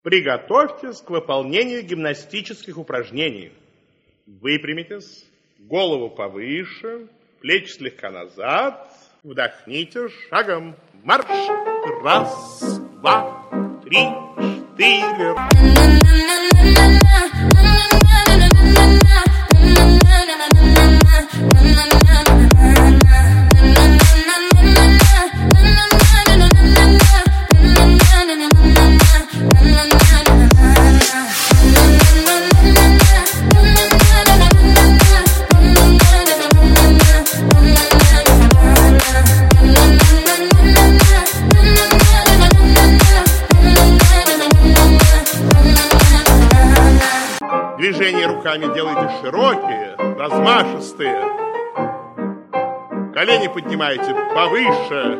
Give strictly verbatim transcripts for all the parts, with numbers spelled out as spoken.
Приготовьтесь к выполнению гимнастических упражнений. Выпрямитесь, голову повыше, плечи слегка назад. Вдохните, шагом марш. Раз, два, три, четыре. Движения руками делайте широкие, размашистые. Колени поднимайте повыше.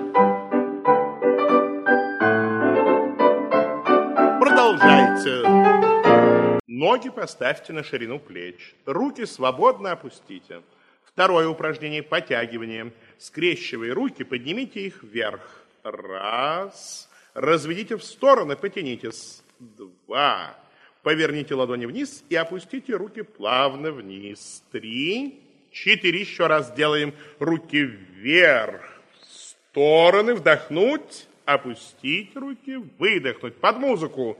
Продолжайте. Ноги поставьте на ширину плеч. Руки свободно опустите. Второе упражнение – подтягивание. Скрещивая руки, поднимите их вверх. Раз. Разведите в стороны, потянитесь. Два. Поверните ладони вниз и опустите руки плавно вниз. Три, четыре. Еще раз делаем руки вверх, в стороны, вдохнуть, опустить руки, выдохнуть под музыку.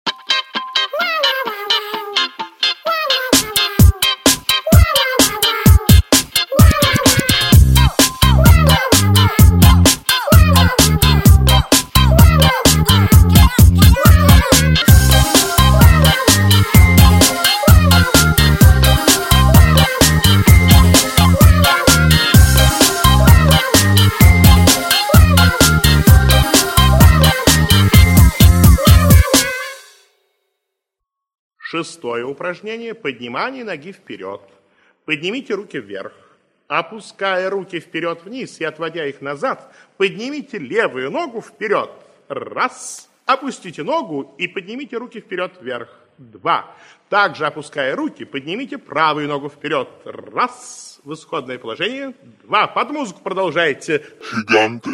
Шестое упражнение – поднимание ноги вперед. Поднимите руки вверх. Опуская руки вперед-вниз и отводя их назад, поднимите левую ногу вперед. Раз. Опустите ногу и поднимите руки вперед-вверх. Два. Также опуская руки, поднимите правую ногу вперед. Раз. В исходное положение. Два. Под музыку продолжайте. Гиганты.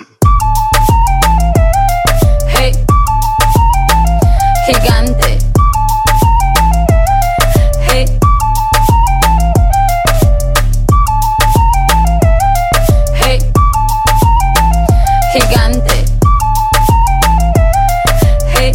Hey. Гиганты. Hey. Hey. Gigante. Hey.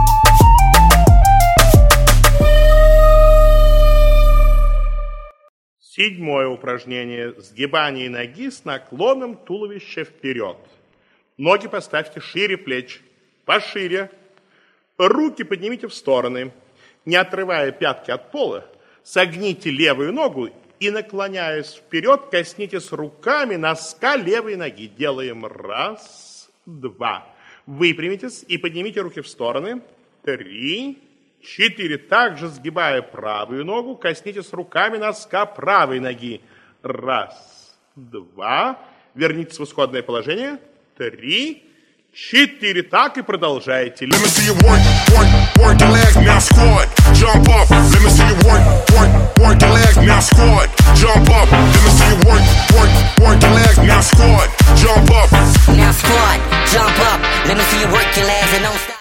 Седьмое упражнение – сгибание ноги с наклоном туловища вперед. Ноги поставьте шире плеч, пошире. Руки поднимите в стороны. Не отрывая пятки от пола, согните левую ногу и, наклоняясь вперед, коснитесь руками носка левой ноги. Делаем раз, два. Выпрямитесь и поднимите руки в стороны. Три, четыре. Также, сгибая правую ногу, коснитесь руками носка правой ноги. Раз, два. Вернитесь в исходное положение. Три, четыре. Так и продолжайте. Let me see you work, work, work your legs, now squat, jump up. Let me see you work, work, work your legs, now squat, jump up. Let me see you work, work, work your legs, now squat, jump up. Now squat, jump up. Let me see you work your legs and don't stop.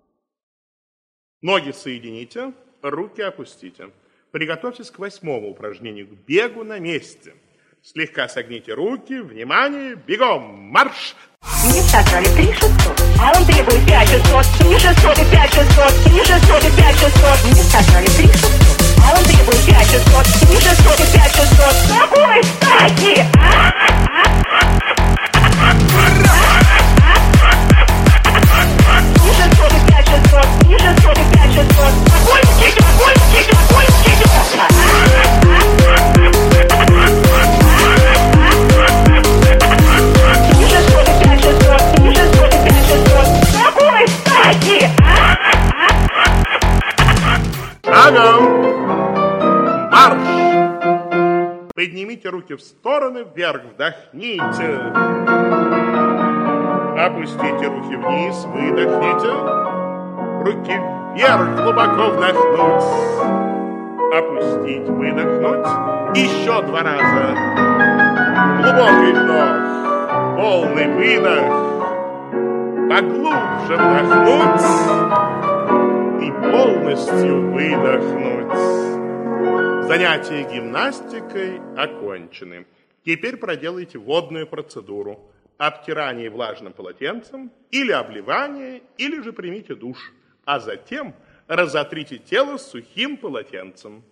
Ноги соедините, руки опустите. Приготовьтесь к восьмому упражнению, к бегу на месте. Слегка согните руки, внимание, бегом, марш! Мне сказали три шестьсот, а он требует пять шестьсот, три шестьсот и пять шестьсот, три шестьсот и пять шестьсот. Мне сказали три шестьсот, а он требует пять шестьсот, три шестьсот и пять шестьсот. С какой стати? три шестьсот и пять шестьсот, три шестьсот и пять шестьсот. Какой стиль, какой стиль, какой стиль? Шагом марш! Поднимите руки в стороны, вверх, вдохните. Опустите руки вниз, выдохните. Руки вверх, глубоко вдохнуть. Опустить, выдохнуть. Еще два раза. Глубокий вдох, полный выдох. Поглубже вдохнуть. И грудью выдохнуть. Занятия гимнастикой окончены. Теперь проделайте водную процедуру. Обтирание влажным полотенцем, или обливание, или же примите душ. А затем разотрите тело сухим полотенцем.